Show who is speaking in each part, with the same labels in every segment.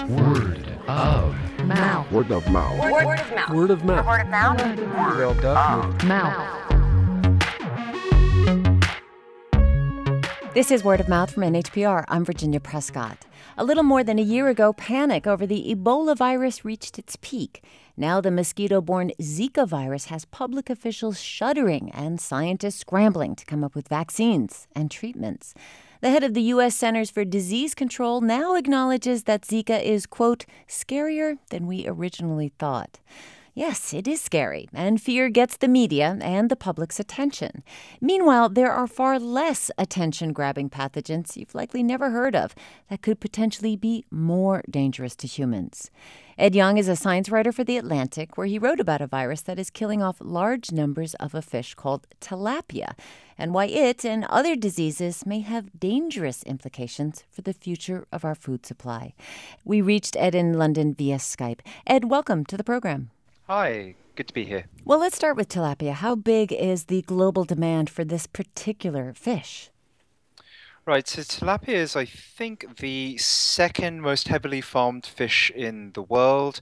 Speaker 1: Word of mouth.
Speaker 2: Word of mouth.
Speaker 3: Word of mouth.
Speaker 1: Word of mouth.
Speaker 3: Word of mouth.
Speaker 1: Word of mouth.
Speaker 4: This is Word of Mouth from NHPR. I'm Virginia Prescott. A little more than a year ago, panic over the Ebola virus reached its peak. Now the mosquito-borne Zika virus has public officials shuddering and scientists scrambling to come up with vaccines and treatments. The head of the U.S. Centers for Disease Control now acknowledges that Zika is, quote, scarier than we originally thought. Yes, it is scary, and fear gets the media and the public's attention. Meanwhile, there are far less attention-grabbing pathogens you've likely never heard of that could potentially be more dangerous to humans. Ed Yong is a science writer for The Atlantic, where he wrote about a virus that is killing off large numbers of a fish called tilapia, and why it and other diseases may have dangerous implications for the future of our food supply. We reached Ed in London via Skype. Ed, welcome to the program.
Speaker 5: Hi, good to be here.
Speaker 4: Well, let's start with tilapia. How big is the global demand for this particular fish?
Speaker 5: Right, so tilapia is, I think, the second most heavily farmed fish in the world.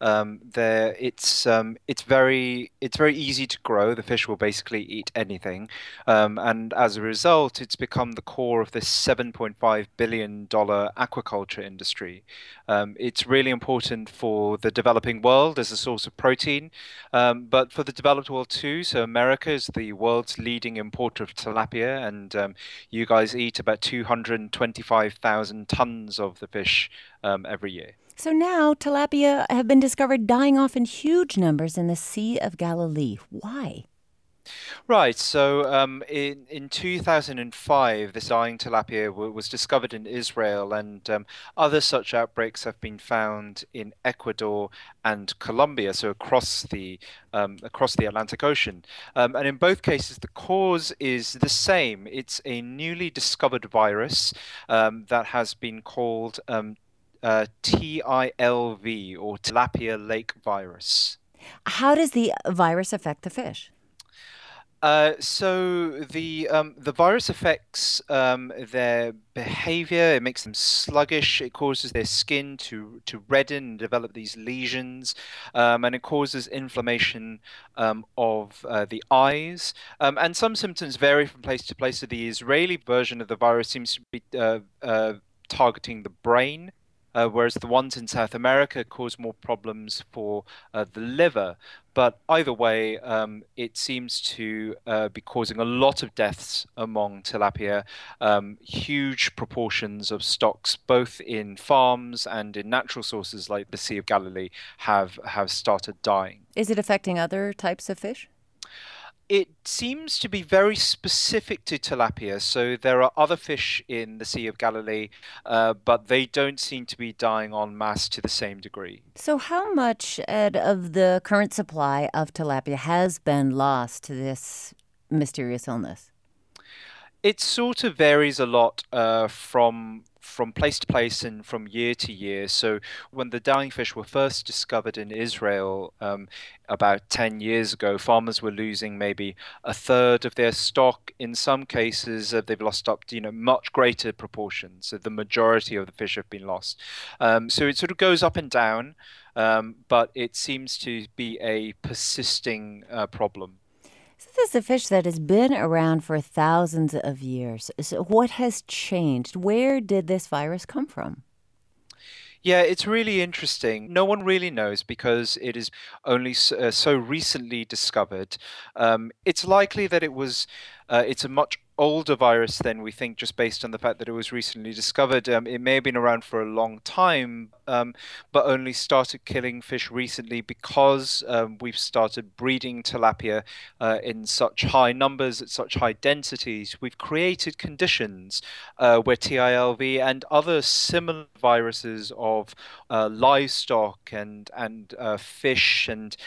Speaker 5: It's very easy to grow. The fish will basically eat anything, and as a result, it's become the core of this $7.5 billion aquaculture industry. It's really important for the developing world as a source of protein, but for the developed world too. So America is the world's leading importer of tilapia, and you guys eat about 225,000 tons of the fish every year.
Speaker 4: So now tilapia have been discovered dying off in huge numbers in the Sea of Galilee. Why?
Speaker 5: Right, so in 2005, this dying tilapia was discovered in Israel, and other such outbreaks have been found in Ecuador and Colombia, so across the Atlantic Ocean. And in both cases, the cause is the same. It's a newly discovered virus that has been called TILV, or tilapia lake virus.
Speaker 4: How does the virus affect the fish?
Speaker 5: So the virus affects their behavior. It makes them sluggish. It causes their skin to redden and develop these lesions, and it causes inflammation of the eyes. And some symptoms vary from place to place. So the Israeli version of the virus seems to be targeting the brain. Whereas the ones in South America cause more problems for the liver. But either way, it seems to be causing a lot of deaths among tilapia. Huge proportions of stocks, both in farms and in natural sources like the Sea of Galilee, have started dying.
Speaker 4: Is it affecting other types of fish?
Speaker 5: It seems to be very specific to tilapia. So there are other fish in the Sea of Galilee, but they don't seem to be dying en masse to the same degree.
Speaker 4: So how much, Ed, of the current supply of tilapia has been lost to this mysterious illness?
Speaker 5: It sort of varies a lot from place to place and from year to year. So when the dying fish were first discovered in Israel about 10 years ago, farmers were losing maybe a third of their stock. In some cases, they've lost up to much greater proportions. So the majority of the fish have been lost. So it sort of goes up and down, but it seems to be a persisting problem.
Speaker 4: So this is a fish that has been around for thousands of years. So what has changed? Where did this virus come from?
Speaker 5: Yeah, it's really interesting. No one really knows because it is only so recently discovered. It's likely that it's a much older virus than we think, just based on the fact that it was recently discovered. It may have been around for a long time, but only started killing fish recently because we've started breeding tilapia in such high numbers, at such high densities. We've created conditions where TILV and other similar viruses of livestock and fish and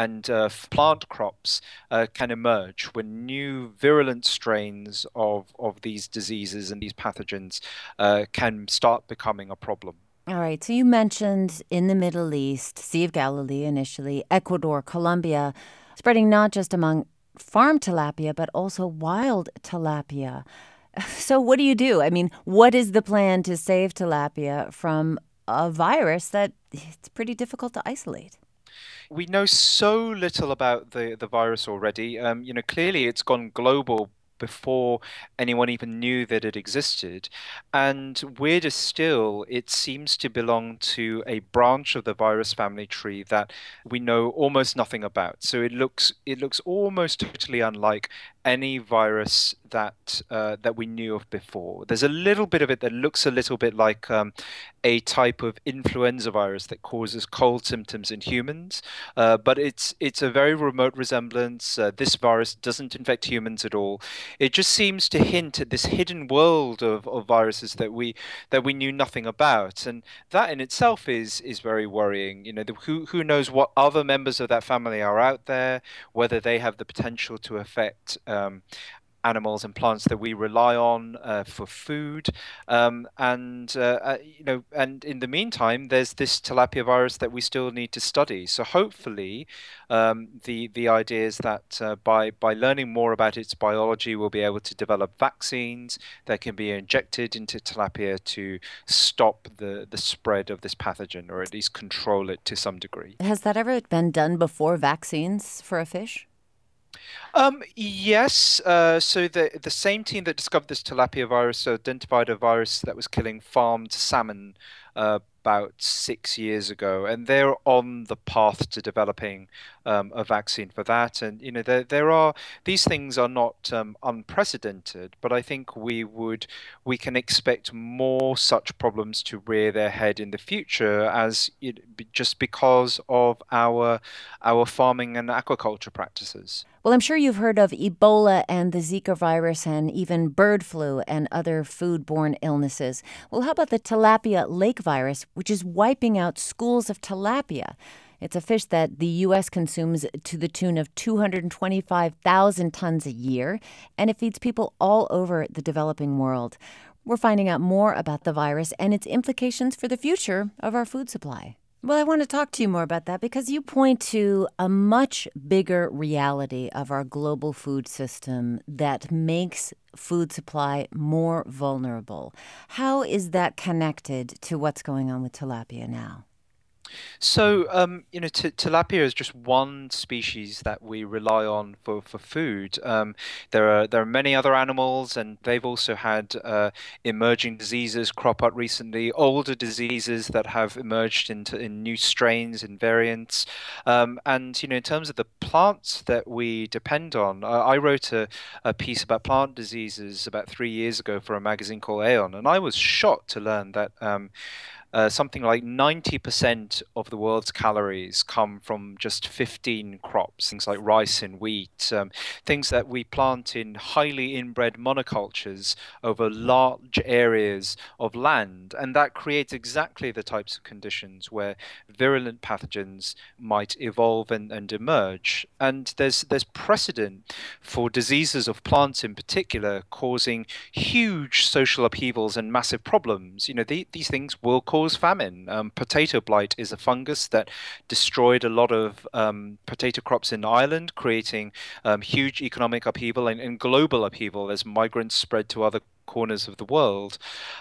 Speaker 5: plant crops can emerge when new virulent strains of these diseases and these pathogens can start becoming a problem.
Speaker 4: All right, so you mentioned in the Middle East, Sea of Galilee initially, Ecuador, Colombia, spreading not just among farm tilapia, but also wild tilapia. So what do you do? I mean, what is the plan to save tilapia from a virus that it's pretty difficult to isolate.
Speaker 5: We know so little about the virus already. Clearly it's gone global before anyone even knew that it existed. And weirder still, it seems to belong to a branch of the virus family tree that we know almost nothing about. So it looks almost totally unlike any virus that we knew of before. There's a little bit of it that looks a little bit like a type of influenza virus that causes cold symptoms in humans, but it's a very remote resemblance. This virus doesn't infect humans at all. It just seems to hint at this hidden world of viruses that we knew nothing about, and that in itself is very worrying. Who knows what other members of that family are out there, whether they have the potential to affect animals and plants that we rely on for food. And in the meantime, there's this tilapia virus that we still need to study. So hopefully, the idea is that by learning more about its biology, we'll be able to develop vaccines that can be injected into tilapia to stop the spread of this pathogen, or at least control it to some degree.
Speaker 4: Has that ever been done before, vaccines for a fish?
Speaker 5: Yes. So the same team that discovered this tilapia virus identified a virus that was killing farmed salmon about 6 years ago, and they're on the path to developing a vaccine for that. And there are these things are not unprecedented, but I think we can expect more such problems to rear their head in the future just because of our farming and aquaculture practices.
Speaker 4: Well, I'm sure you've heard of Ebola and the Zika virus and even bird flu and other foodborne illnesses. Well, how about the tilapia lake virus, which is wiping out schools of tilapia? It's a fish that the U.S. consumes to the tune of 225,000 tons a year, and it feeds people all over the developing world. We're finding out more about the virus and its implications for the future of our food supply. Well, I want to talk to you more about that because you point to a much bigger reality of our global food system that makes food supply more vulnerable. How is that connected to what's going on with tilapia now?
Speaker 5: So, tilapia is just one species that we rely on for food. There are many other animals, and they've also had emerging diseases crop up recently, older diseases that have emerged in new strains and variants. And in terms of the plants that we depend on, I wrote a piece about plant diseases about 3 years ago for a magazine called Aeon, and I was shocked to learn that. Something like 90% of the world's calories come from just 15 crops, things like rice and wheat, things that we plant in highly inbred monocultures over large areas of land. And that creates exactly the types of conditions where virulent pathogens might evolve and emerge. And there's precedent for diseases of plants in particular causing huge social upheavals and massive problems. These things will cause famine. Potato blight is a fungus that destroyed a lot of potato crops in Ireland, creating huge economic upheaval and global upheaval as migrants spread to other corners of the world.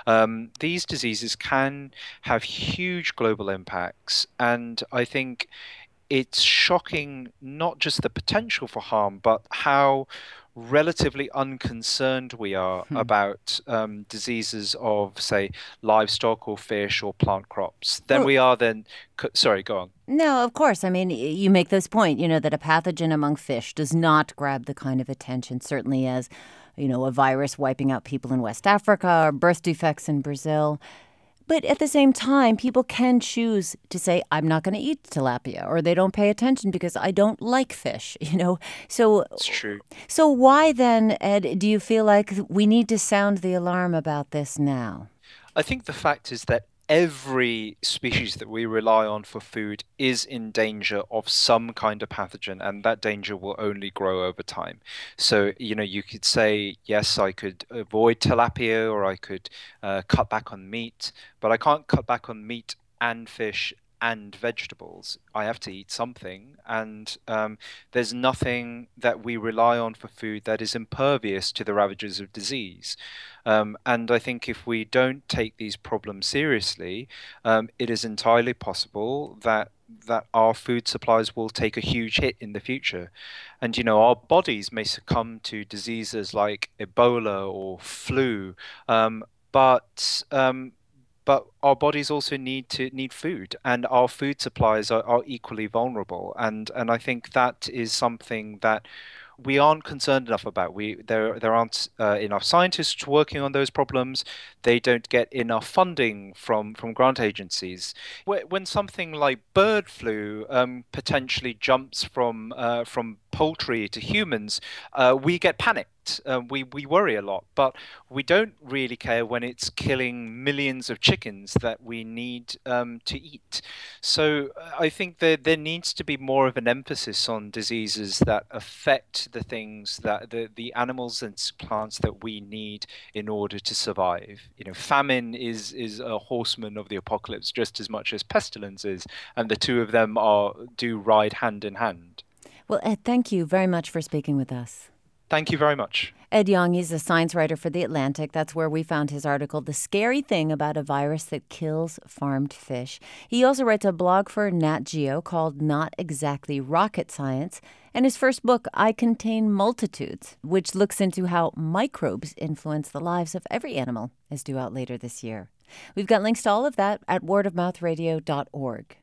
Speaker 5: These diseases can have huge global impacts, and I think it's shocking not just the potential for harm, but how relatively unconcerned we are about diseases of, say, livestock or fish or plant crops than
Speaker 4: Well,
Speaker 5: we are then. Sorry, go on.
Speaker 4: no, of course. I mean, you make this point, that a pathogen among fish does not grab the kind of attention, certainly as, a virus wiping out people in West Africa or birth defects in Brazil. But at the same time, people can choose to say, I'm not going to eat tilapia, or they don't pay attention because I don't like fish. So,
Speaker 5: It's true.
Speaker 4: so why then, Ed, do you feel like we need to sound the alarm about this now?
Speaker 5: I think the fact is that every species that we rely on for food is in danger of some kind of pathogen, and that danger will only grow over time. So, you could say, yes, I could avoid tilapia or I could cut back on meat, but I can't cut back on meat and fish and vegetables. I have to eat something, and there's nothing that we rely on for food that is impervious to the ravages of disease. And I think if we don't take these problems seriously, it is entirely possible that our food supplies will take a huge hit in the future. And our bodies may succumb to diseases like Ebola or flu, but but our bodies also need food, and our food supplies are equally vulnerable. And I think that is something that we aren't concerned enough about. There aren't enough scientists working on those problems. They don't get enough funding from grant agencies. When something like bird flu potentially jumps from poultry to humans, we get panicked. We worry a lot, but we don't really care when it's killing millions of chickens that we need to eat. So I think there needs to be more of an emphasis on diseases that affect the things that the animals and plants that we need in order to survive. Famine is a horseman of the apocalypse just as much as pestilence is, and the two of them do ride hand in hand.
Speaker 4: Well, Ed, thank you very much for speaking with us.
Speaker 5: Thank you very much.
Speaker 4: Ed Yong, he's a science writer for The Atlantic. That's where we found his article, The Scary Thing About a Virus That Kills Farmed Fish. He also writes a blog for Nat Geo called Not Exactly Rocket Science. And his first book, I Contain Multitudes, which looks into how microbes influence the lives of every animal, is due out later this year. We've got links to all of that at wordofmouthradio.org.